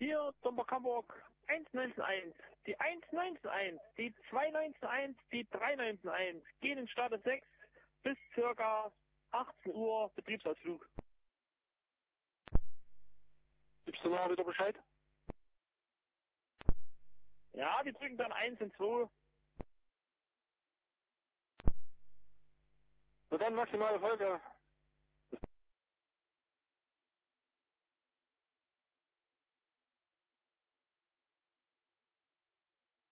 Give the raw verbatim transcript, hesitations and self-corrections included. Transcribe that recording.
Hier, Domburg Hamburg, eins neun eins, die eins neun eins, die zwei neun eins, die drei neun eins, gehen in Status sechs bis circa achtzehn Uhr Betriebsausflug. Gibst du mal wieder Bescheid? Ja, die drücken dann eins und zwei. Na dann maximale Folge.